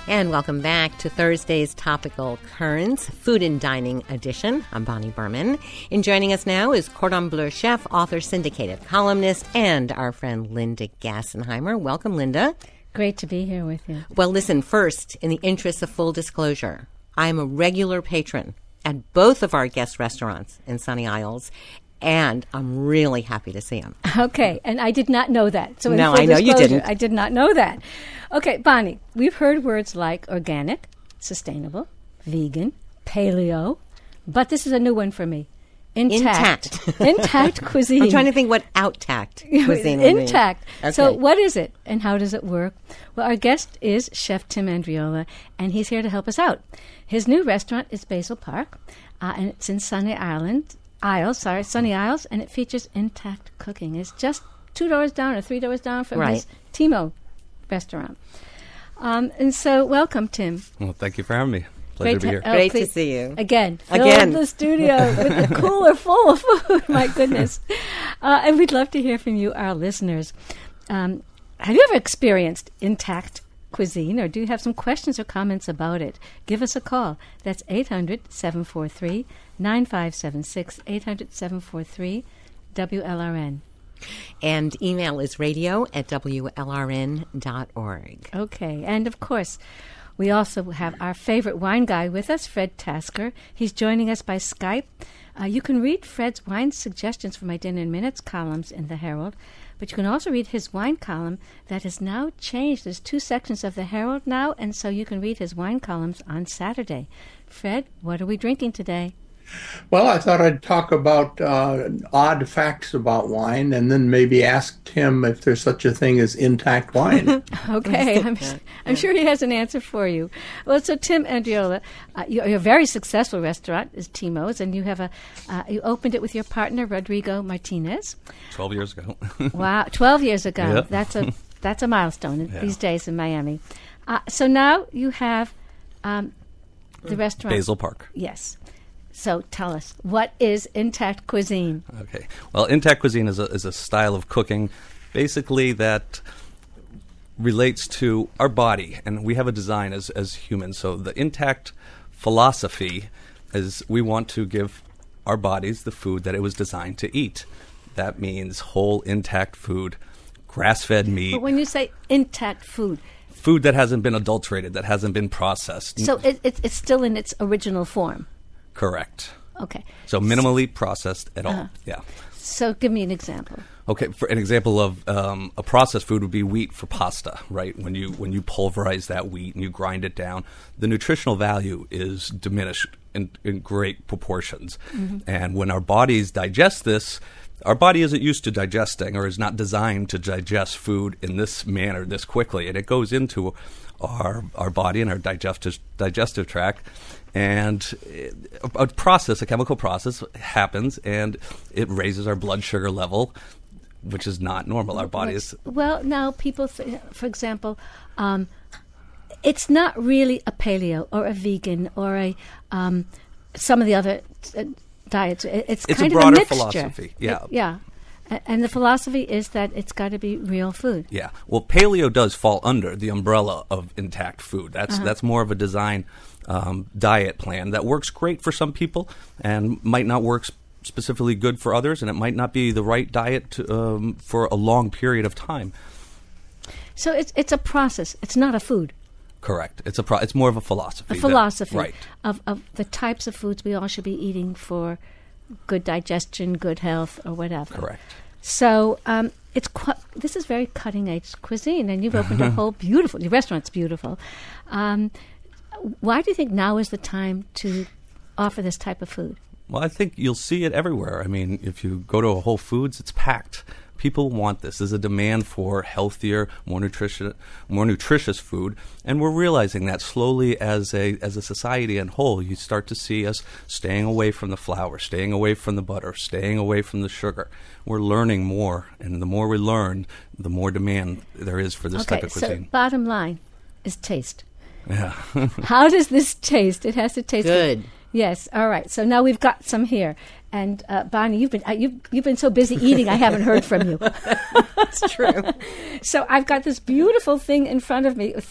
And welcome back to Thursday's Topical Currents, Food and Dining Edition. I'm Bonnie Berman. And joining us now is Cordon Bleu chef, author, syndicated columnist, and our friend Linda Gassenheimer. Welcome, Linda. Great to be here with you. Well, listen, first, in the interest of full disclosure, I am a regular patron at both of our guest restaurants in Sunny Isles, and I'm really happy to see them. Okay, and I did not know that. So no, I know you didn't. I did not know that. Okay, Bonnie, we've heard words like organic, sustainable, vegan, paleo, but this is a new one for me. Intact. Intact cuisine. I'm trying to think what out-tact cuisine would be. Intact. Okay. So what is it and how does it work? Well, our guest is Chef Tim Andriola, and he's here to help us out. His new restaurant is Basil Park, and it's in Sunny Isles, and it features intact cooking. It's just 2 doors down or 3 doors down from his Timo restaurant. And so, welcome, Tim. Well, thank you for having me. Pleasure to be here. Great to see you. Again. Fill the studio with a cooler full of food. My goodness. And we'd love to hear from you, our listeners. Have you ever experienced intact cuisine, or do you have some questions or comments about it? Give us a call. That's 800-743-9576, 800-743-WLRN. And email is radio@WLRN.org. Okay. And, of course, we also have our favorite wine guy with us, Fred Tasker. He's joining us by Skype. You can read Fred's wine suggestions for my Dinner in Minutes columns in the Herald, but you can also read his wine column that has now changed. There's 2 sections of the Herald now, and so you can read his wine columns on Saturday. Fred, what are we drinking today? Well, I thought I'd talk about odd facts about wine and then maybe ask Tim if there's such a thing as intact wine. Okay, I'm sure he has an answer for you. Well, so Tim Andriola, your very successful restaurant is Timo's, and you have you opened it with your partner, Rodrigo Martinez. 12 years ago. Wow, 12 years ago. Yep. That's a milestone these days in Miami. So now you have the restaurant. Basil Park. Yes. So tell us, what is intact cuisine? Okay. Well, intact cuisine is a style of cooking, basically, that relates to our body. And we have a design as humans. So the intact philosophy is we want to give our bodies the food that it was designed to eat. That means whole, intact food, grass-fed meat. But when you say intact food that hasn't been adulterated, that hasn't been processed. So it's still in its original form? Correct. Okay. So minimally processed at all. Yeah. So give me an example. Okay, for an example of a processed food would be wheat for pasta, right? When you pulverize that wheat and you grind it down, the nutritional value is diminished in great proportions. Mm-hmm. And when our bodies digest this, our body isn't used to digesting or is not designed to digest food in this manner, this quickly. And it goes into our body and our digestive tract. And a chemical process happens, and it raises our blood sugar level, which is not normal. Our body is... Well, now people, for example, it's not really a paleo or a vegan or some of the other diets. It's kind a broader of a mixture. Philosophy. Yeah. Yeah. And the philosophy is that it's got to be real food. Yeah. Well, paleo does fall under the umbrella of intact food. That's more of a design diet plan that works great for some people and might not work specifically good for others, and it might not be the right diet for a long period of time. So it's a process. It's not a food. Correct. It's more of a philosophy. A philosophy right. of the types of foods we all should be eating for good digestion, good health, or whatever. Correct. So this is very cutting-edge cuisine, and you've opened a whole beautiful... Your restaurant's beautiful. Why do you think now is the time to offer this type of food? Well, I think you'll see it everywhere. I mean, if you go to a Whole Foods, it's packed. People want this. There's a demand for healthier, more nutritious food, and we're realizing that slowly as a society in whole. You start to see us staying away from the flour, staying away from the butter, staying away from the sugar. We're learning more, and the more we learn, the more demand there is for this type of cuisine. So bottom line is taste. Yeah. How does this taste? It has to taste good. Yes. All right. So now we've got some here. And Bonnie, you've been so busy eating, I haven't heard from you. That's true. So I've got this beautiful thing in front of me.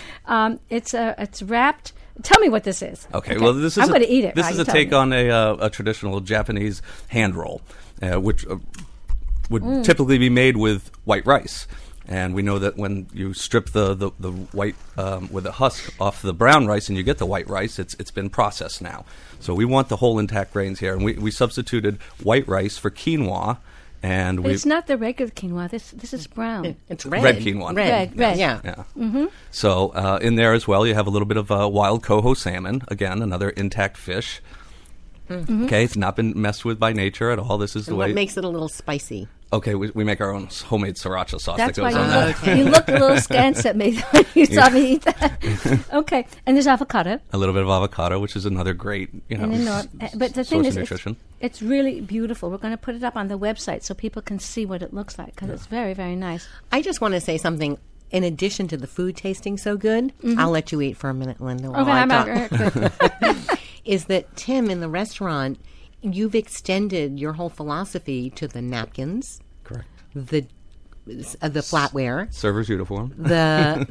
It's wrapped. Tell me what this is. Okay. Well, this is I'm going to eat it. This right? is a take on a traditional Japanese hand roll, which would typically be made with white rice. And we know that when you strip the white with the husk off the brown rice and you get the white rice, it's been processed now. So we want the whole intact grains here, and we substituted white rice for quinoa. And but it's not the regular quinoa. This is brown. It's red. Red quinoa. Red. Yeah. Mm-hmm. So in there as well, you have a little bit of wild coho salmon. Again, another intact fish. Mm-hmm. Okay, it's not been messed with by nature at all. This is the way. What makes it a little spicy? Okay, we make our own homemade sriracha sauce That's that goes why on that. you looked a little scant at me when you saw me eat that. Okay, and there's avocado. A little bit of avocado, which is another great, but the thing source is, of nutrition. It's really beautiful. We're going to put it up on the website so people can see what it looks like because it's very, very nice. I just want to say something. In addition to the food tasting so good, I'll let you eat for a minute, Linda. While I talk. Is that Tim in the restaurant? You've extended your whole philosophy to the napkins, Correct. The flatware, Server's uniform, the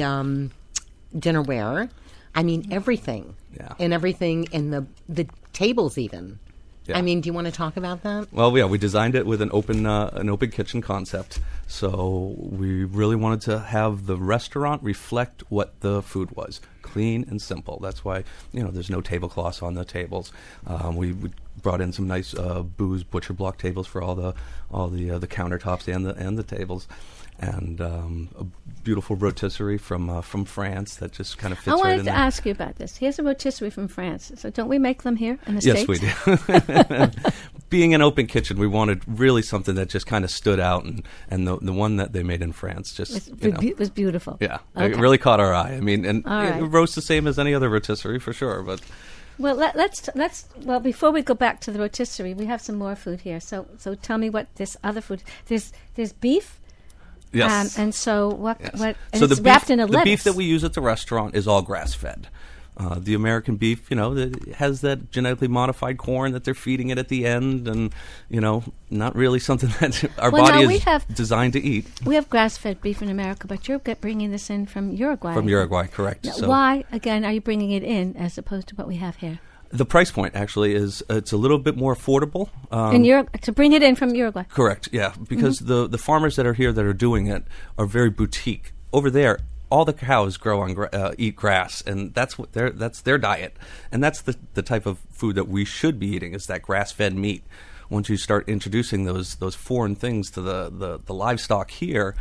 dinnerware. I mean everything. Yeah. And everything in the tables even. Yeah. I mean, do you want to talk about that? Well, yeah, we designed it with an open kitchen concept. So we really wanted to have the restaurant reflect what the food was, clean and simple. That's why there's no tablecloths on the tables. We brought in some nice booze butcher block tables for all the countertops and the tables. And a beautiful rotisserie from France that just kind of fits right in there. I wanted to ask you about this. Here's a rotisserie from France. So don't we make them here in the Yes, States? we do. Being an open kitchen, we wanted really something that just kind of stood out, and the one that they made in France just was beautiful. Yeah, Okay. it really caught our eye. I mean, and All right. it roasts the same as any other rotisserie for sure, but. Well, let's before we go back to the rotisserie, we have some more food here. So tell me what this other food. There's beef. Yes. And so what? Yes. What? And So it's the wrapped beef, in a the lettuce. beef that we use at the restaurant is all grass-fed. The American beef, that has that genetically modified corn that they're feeding it at the end, and not really something that our body is designed to eat. We have grass-fed beef in America, but you're bringing this in from Uruguay. From Uruguay, correct. Now, So why again are you bringing it in as opposed to what we have here? the price point actually is it's a little bit more affordable. To bring it in from Uruguay. Correct, yeah, because the farmers that are here that are doing it are very boutique. Over there, all the cows grow on eat grass, and that's their diet, and that's the type of food that we should be eating is that grass-fed meat. Once you start introducing those foreign things to the livestock here,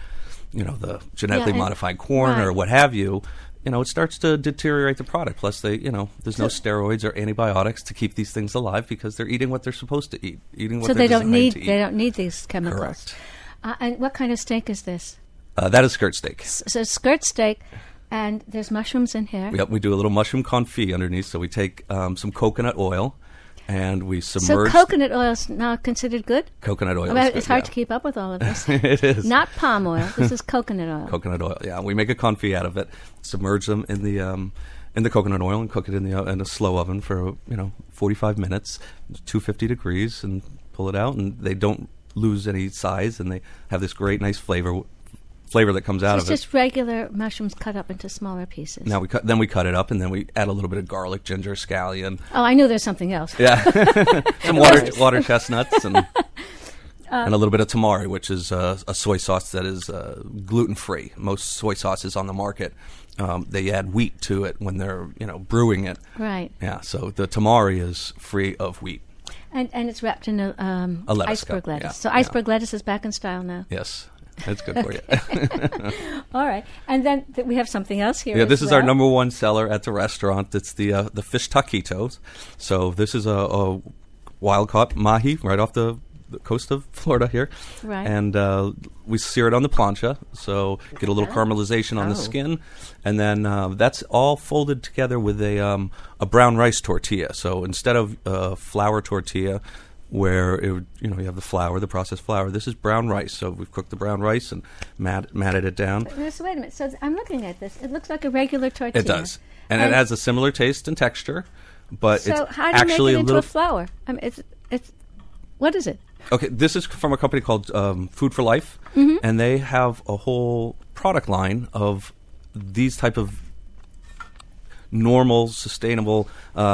the genetically modified corn or what have you, it starts to deteriorate the product. Plus, there's no steroids or antibiotics to keep these things alive because they're eating what they're supposed to eat, eating what so they're they don't designed to eat. They don't need these chemicals. Correct. And what kind of steak is this? That is skirt steak. So skirt steak, and there's mushrooms in here. Yep, we do a little mushroom confit underneath. So we take some coconut oil, and we submerge. So coconut oil is now considered good? Coconut oil. Well, is good, it's hard to keep up with all of this. It is. Not palm oil. This is coconut oil. Coconut oil. Yeah, we make a confit out of it. Submerge them in the coconut oil and cook it in a slow oven for 45 minutes, 250 degrees, and pull it out. And they don't lose any size, and they have this great, nice flavor that comes out of it. It's just regular mushrooms cut up into smaller pieces. Now we cut it up, and then we add a little bit of garlic, ginger, scallion. Oh, I knew there's something else. Yeah, some water chestnuts, and a little bit of tamari, which is a soy sauce that is gluten-free. Most soy sauces on the market, they add wheat to it when they're brewing it. Right. Yeah, so the tamari is free of wheat. And it's wrapped in a lettuce iceberg cup, lettuce. yeah, So iceberg lettuce is back in style now. Yes. That's good for you. All right. And then we have something else here. Yeah, this is our well. number one seller at the restaurant. It's the fish taquitos. So this is a wild-caught mahi right off the coast of Florida here. Right. And we sear it on the plancha, so get a little caramelization on the skin. And then that's all folded together with a brown rice tortilla. So instead of flour tortilla, where you have the flour, the processed flour. This is brown rice. So we've cooked the brown rice and matted it down. So wait a minute. So I'm looking at this. It looks like a regular tortilla. It does. And it has a similar taste and texture, but so it's how do you actually make it into a little a flour? I mean, it's What is it? Okay, this is from a company called Food for Life, and they have a whole product line of these type of normal, sustainable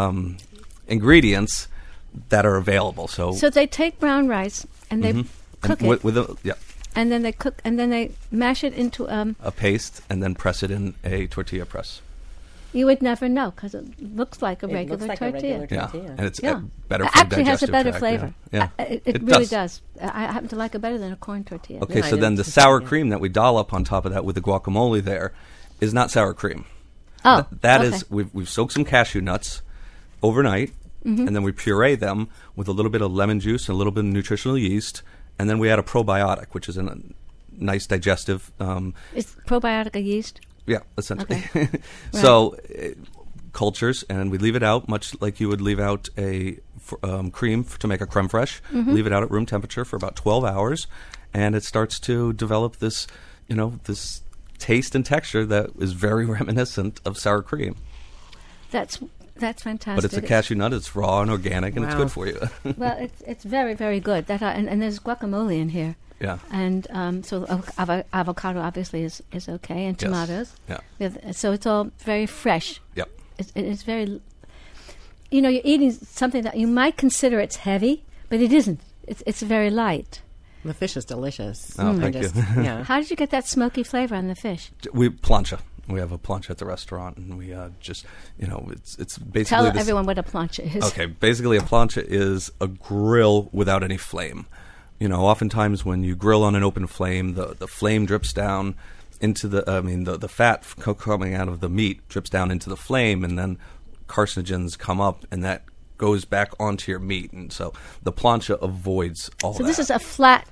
ingredients that are available. So they take brown rice and they cook it, and then they cook, and then they mash it into a paste, and then press it in a tortilla press. You would never know because it looks like a regular tortilla. Yeah, and it's better for the actually has a digestive better tract, flavor. Yeah. It really does. I happen to like it better than a corn tortilla. Okay, so then the sour cream that we dollop on top of that with the guacamole there is not sour cream. Oh, that okay. is we've soaked some cashew nuts overnight, and then we puree them with a little bit of lemon juice and a little bit of nutritional yeast, and then we add a probiotic, which is a nice digestive. Is probiotic a yeast? Yeah, essentially. Okay. So cultures, and we leave it out much like you would leave out a cream to make a creme fraiche. Leave it out at room temperature for about 12 hours, and it starts to develop this, this taste and texture that is very reminiscent of sour cream. That's fantastic. But it's a cashew nut. It's raw and organic, and it's good for you. Well, it's very, very good. And there's guacamole in here. Yeah. And so avocado obviously is okay, and tomatoes. Yes. Yeah. So it's all very fresh. Yep. It's very, you're eating something that you might consider it's heavy, but it isn't. It's very light. The fish is delicious. Oh, thank you. Yeah. How did you get that smoky flavor on the fish? We plancha. We have a plancha at the restaurant, and we just, it's basically... Tell everyone what a plancha is. Okay, basically a plancha is a grill without any flame. Oftentimes when you grill on an open flame, the flame drips down into the fat coming out of the meat drips down into the flame, and then carcinogens come up, and that goes back onto your meat. And so the plancha avoids all that. So this is a flat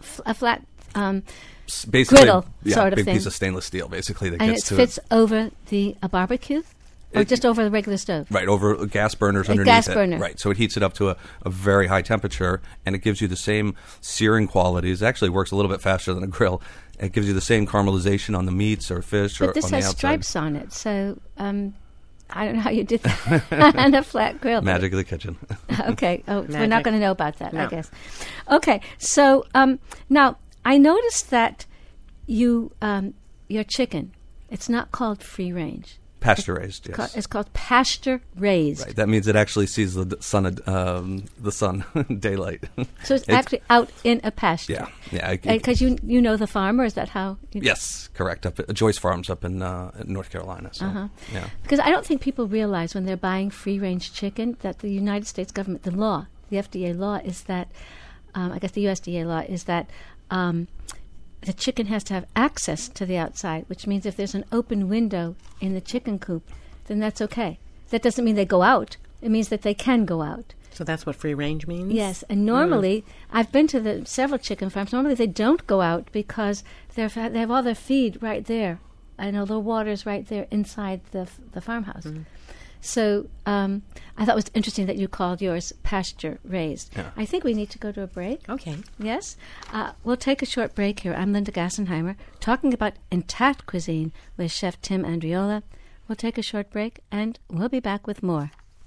basically, griddle sort of big thing. Piece of stainless steel, basically, that and gets it to fits over a barbecue? Or just over the regular stove? Right, over gas burners underneath gas it. burner. Right, so it heats it up to a very high temperature, and it gives you the same searing qualities. It actually works a little bit faster than a grill. It gives you the same caramelization on the meats or fish or on the outside. But this has stripes on it, so I don't know how you did that on a flat grill. Magic of the kitchen. Okay, we're Magic. not going to know about that, No. I guess. Okay, so now I noticed that your chicken, it's not called free range. Pasture raised, yes. It's called pasture raised. Right, that means it actually sees the sun, daylight. So it's actually out in a pasture. Yeah. Because you know the farmer, is that how? Yes, correct. Up at Joyce Farms up in North Carolina. So, yeah. Because I don't think people realize when they're buying free-range chicken that the United States government, the FDA law is that, I guess the USDA law is that the chicken has to have access to the outside, which means if there's an open window in the chicken coop, then that's okay. That doesn't mean they go out. It means that they can go out. So that's what free range means? Yes, and normally, I've been to several chicken farms. Normally they don't go out because they have all their feed right there, and all the water's right there inside the farmhouse. So I thought it was interesting that you called yours pasture raised. Yeah. I think we need to go to a break. Okay. Yes? We'll take a short break here. I'm Linda Gassenheimer, talking about intact cuisine with Chef Tim Andriola. We'll take a short break, and we'll be back with more.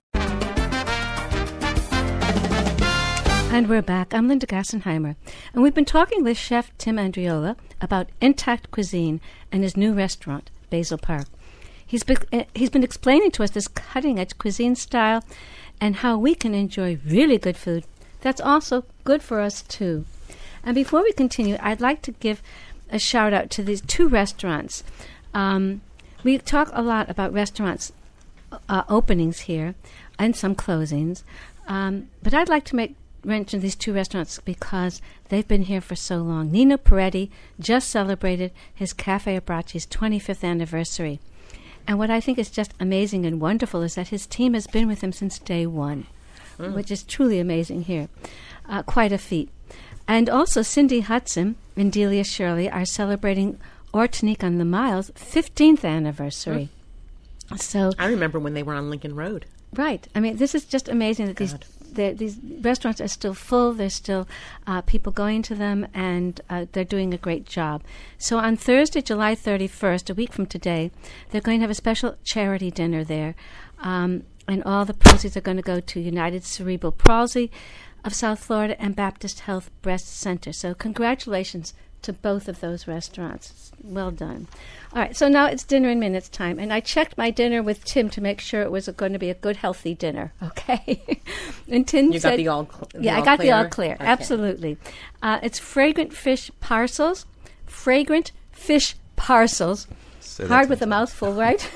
And we're back. I'm Linda Gassenheimer, and we've been talking with Chef Tim Andriola about intact cuisine and his new restaurant, Basil Park. He's been explaining to us this cutting-edge cuisine style and how we can enjoy really good food that's also good for us, too. And before we continue, I'd like to give a shout-out to these two restaurants. We talk a lot about restaurants openings here and some closings, but I'd like to mention these two restaurants because they've been here for so long. Nino Peretti just celebrated his Cafe Abrace's 25th anniversary. And what I think is just amazing and wonderful is that his team has been with him since day one, which is truly amazing here. Quite a feat. And also Cindy Hudson and Delia Shirley are celebrating Ortonique on the Mile's 15th anniversary. So I remember when they were on Lincoln Road. Right. I mean, this is just amazing that these restaurants are still full. There's still people going to them, and they're doing a great job. So on Thursday, July 31st, a week from today, they're going to have a special charity dinner there, and all the proceeds are going to go to United Cerebral Palsy of South Florida and Baptist Health Breast Center. So congratulations to both of those restaurants. Well done. All right, so now it's dinner in minutes time, and I checked my dinner with Tim to make sure it was going to be a good, healthy dinner. Okay, and Tim You said, got the all "Yeah, all I got clear? the all clear. Okay. Absolutely. It's fragrant fish parcels. Fragrant fish parcels. Say that Hard 10 with a times. mouthful, right?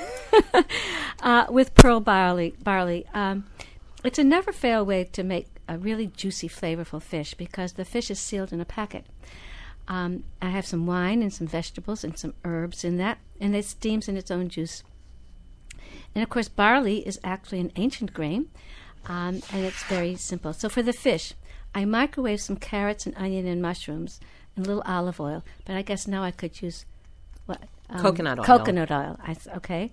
With pearl barley. It's a never-fail way to make a really juicy, flavorful fish because the fish is sealed in a packet. I have some wine and some vegetables and some herbs in that, and it steams in its own juice. And, of course, barley is actually an ancient grain, and it's very simple. So for the fish, I microwave some carrots and onion and mushrooms and a little olive oil, but I guess now I could use what? Coconut oil. Coconut oil, okay.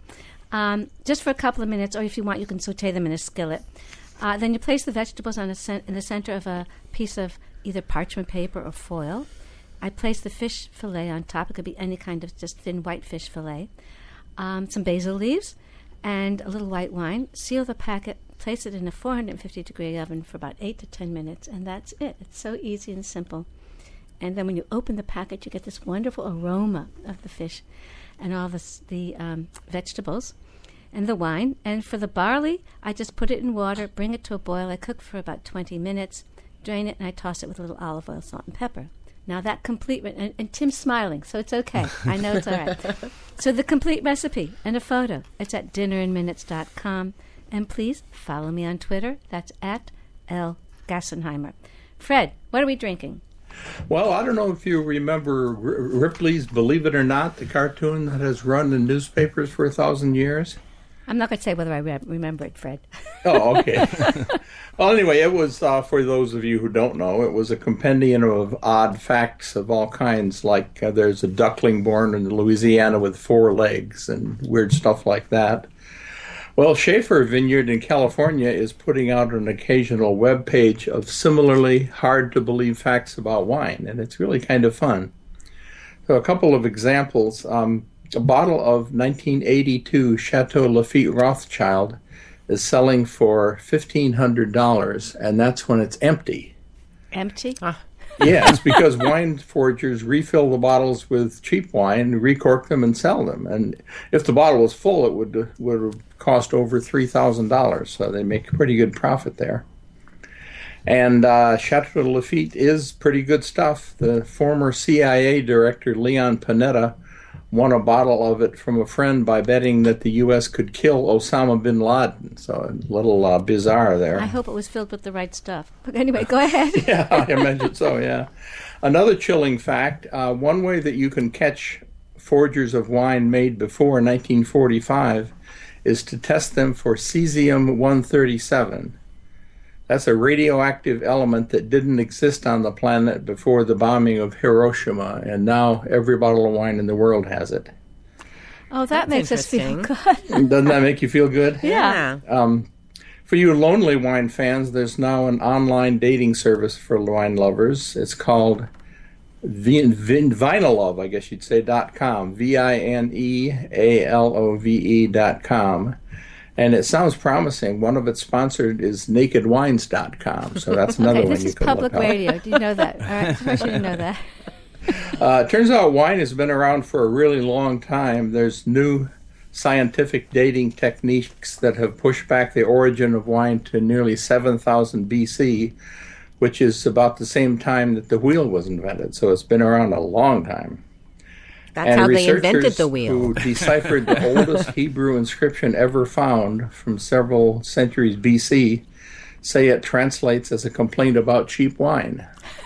Just for a couple of minutes, or if you want, you can saute them in a skillet. Then you place the vegetables in the center of a piece of either parchment paper or foil. I place the fish fillet on top. It could be any kind of just thin white fish fillet. Some basil leaves and a little white wine. Seal the packet, place it in a 450-degree oven for about 8 to 10 minutes, and that's it. It's so easy and simple. And then when you open the packet, you get this wonderful aroma of the fish and all the vegetables and the wine. And for the barley, I just put it in water, bring it to a boil. I cook for about 20 minutes, drain it, and I toss it with a little olive oil, salt, and pepper. Now that complete, and Tim's smiling, so it's okay. I know it's all right. So the complete recipe and a photo, it's at dinnerinminutes.com. And please follow me on Twitter. That's at L. Gassenheimer. Fred, what are we drinking? Well, I don't know if you remember Ripley's Believe It or Not, the cartoon that has run in newspapers for 1,000 years. I'm not going to say whether I remember it, Fred. Oh, okay. Well, anyway, it was, for those of you who don't know, it was a compendium of odd facts of all kinds, like there's a duckling born in Louisiana with 4 legs and weird stuff like that. Well, Schaefer Vineyard in California is putting out an occasional web page of similarly hard-to-believe facts about wine, and it's really kind of fun. So a couple of examples. A bottle of 1982 Chateau Lafite Rothschild is selling for $1,500, and that's when it's empty. Empty? Yes, because wine forgers refill the bottles with cheap wine, recork them, and sell them. And if the bottle was full, it would cost over $3,000. So they make a pretty good profit there. And Chateau Lafite is pretty good stuff. The former CIA director Leon Panetta won a bottle of it from a friend by betting that the U.S. could kill Osama bin Laden. So a little bizarre there. I hope it was filled with the right stuff. But anyway, go ahead. Yeah, I imagine so, yeah. Another chilling fact, one way that you can catch forgers of wine made before 1945 is to test them for cesium-137. That's a radioactive element that didn't exist on the planet before the bombing of Hiroshima, and now every bottle of wine in the world has it. Oh, that makes us feel interesting. good. Doesn't that make you feel good? Yeah. For you lonely wine fans, there's now an online dating service for wine lovers. It's called Vinalove, I guess you'd say, .com, VINEALOVE.com. And it sounds promising. One of its sponsored is nakedwines.com, so that's another Okay, one this you is could public look up. radio. Do you know that? All right, first you didn't know that. Turns out wine has been around for a really long time. There's new scientific dating techniques that have pushed back the origin of wine to nearly 7,000 BC, which is about the same time that the wheel was invented. So it's been around a long time. That's how they invented researchers the wheel. who deciphered the oldest Hebrew inscription ever found from several centuries BC say it translates as a complaint about cheap wine.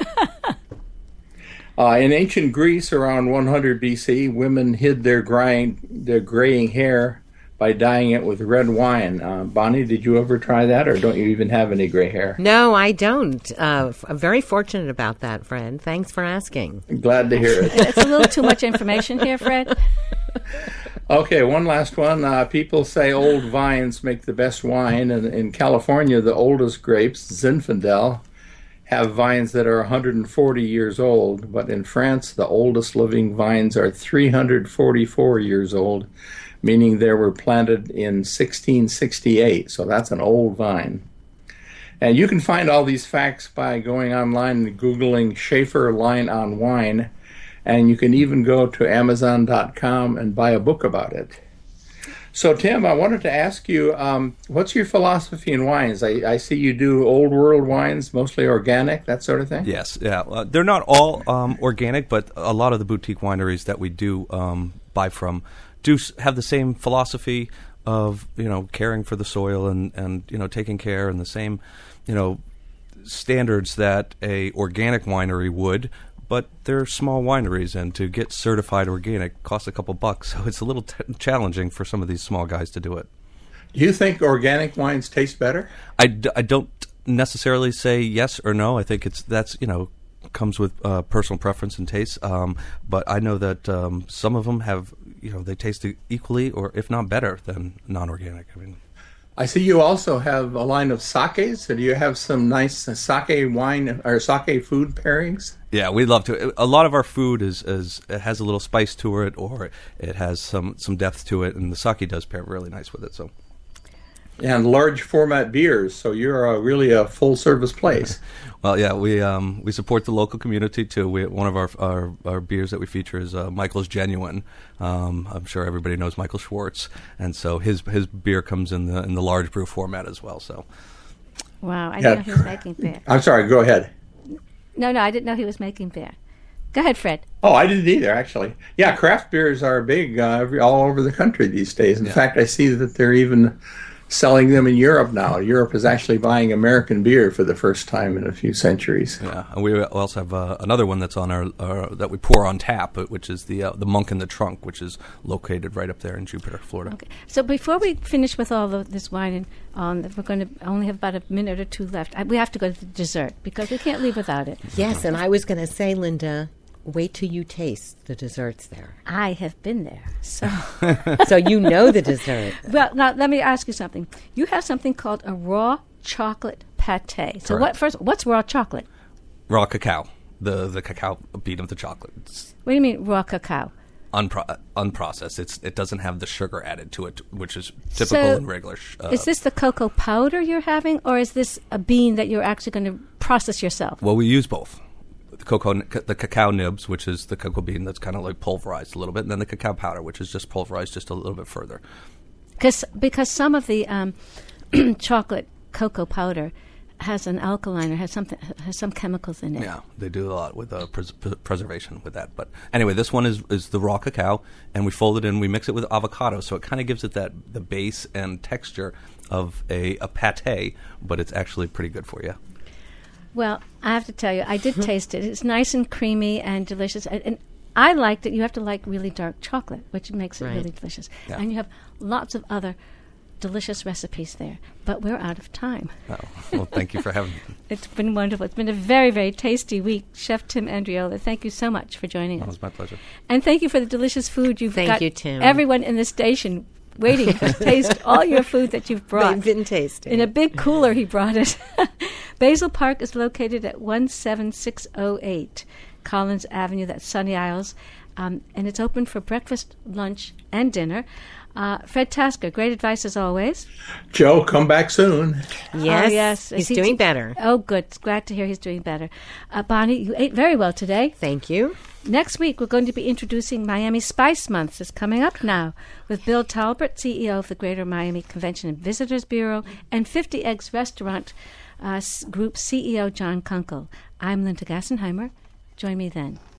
In ancient Greece, around 100 BC, women hid their graying hair by dyeing it with red wine. Bonnie, did you ever try that, or don't you even have any gray hair? No, I don't. I'm very fortunate about that, Fred. Thanks for asking. Glad to hear it. It's a little too much information here, Fred. Okay, one last one. People say old vines make the best wine, and in California, the oldest grapes, Zinfandel, have vines that are 140 years old, but in France, the oldest living vines are 344 years old, meaning they were planted in 1668, so that's an old vine. And you can find all these facts by going online and Googling Schaefer Line on Wine. And you can even go to Amazon.com and buy a book about it. So, Tim, I wanted to ask you, what's your philosophy in wines? I see you do old world wines, mostly organic, that sort of thing? Yes, yeah. They're not all organic, but a lot of the boutique wineries that we do buy from do have the same philosophy of, caring for the soil and taking care, and the same, standards that a organic winery would. But they're small wineries, and to get certified organic costs a couple bucks, so it's a little challenging for some of these small guys to do it. Do you think organic wines taste better? I don't necessarily say yes or no. I think that's comes with personal preference and taste. But I know that some of them have, they taste equally, or if not better, than non-organic. I see you also have a line of sakes. So do you have some nice sake wine or sake food pairings? Yeah, we love to. A lot of our food it has a little spice to it, or it has some depth to it, and the sake does pair really nice with it. So, and large format beers. So you're really a full service place. Well, yeah, we support the local community too. One of our beers that we feature is Michael's Genuine. I'm sure everybody knows Michael Schwartz, and so his beer comes in the large brew format as well. So, wow, I didn't know he was making beer. I'm sorry, go ahead. No, I didn't know he was making beer. Go ahead, Fred. Oh, I didn't either, actually. Yeah, craft beers are big all over the country these days. In fact, I see that they're even selling them in Europe now. Europe is actually buying American beer for the first time in a few centuries. Yeah, and we also have another one that's on our that we pour on tap, which is the Monk in the Trunk, which is located right up there in Jupiter, Florida. Okay. So before we finish with all of this wine, and we're going to only have about a minute or two left. We have to go to the dessert because we can't leave without it. Yes, and I was going to say, Linda, wait till you taste the desserts there. I have been there, so so you know the dessert. Well, now let me ask you something. You have something called a raw chocolate pate. So what's raw chocolate? Raw cacao, the cacao bean of the chocolate. What do you mean raw cacao? Unprocessed. It doesn't have the sugar added to it, which is typical in regular. Is this the cocoa powder you're having, or is this a bean that you're actually going to process yourself? Well, we use both. The cacao nibs, which is the cocoa bean that's kind of like pulverized a little bit, and then the cacao powder, which is just pulverized just a little bit further. Because some of the chocolate cocoa powder has an alkaline or has some chemicals in it. Yeah, they do a lot with preservation with that. But anyway, this one is the raw cacao, and we fold it in. We mix it with avocado, so it kind of gives it the base and texture of a pate, but it's actually pretty good for you. Well, I have to tell you, I did taste it. It's nice and creamy and delicious. And I liked it. You have to like really dark chocolate, which makes it really delicious. Yeah. And you have lots of other delicious recipes there. But we're out of time. Oh, well, thank you for having me. It's been wonderful. It's been a very, very tasty week. Chef Tim Andriola, thank you so much for joining us. It was my pleasure. And thank you for the delicious food you've got. Thank you, Tim. Everyone in the station waiting to taste all your food that you've brought. They've been tasting. In a big cooler he brought it. Basil Park is located at 17608 Collins Avenue, that's Sunny Isles, and it's open for breakfast, lunch, and dinner. Fred Tasker, great advice as always. Joe, come back soon. Yes, he's doing better. Oh, good. Glad to hear he's doing better. Bonnie, you ate very well today. Thank you. Next week, we're going to be introducing Miami Spice Month. It's coming up now with Bill Talbert, CEO of the Greater Miami Convention and Visitors Bureau, and 50 Eggs Restaurant Group CEO John Kunkel. I'm Linda Gassenheimer. Join me then.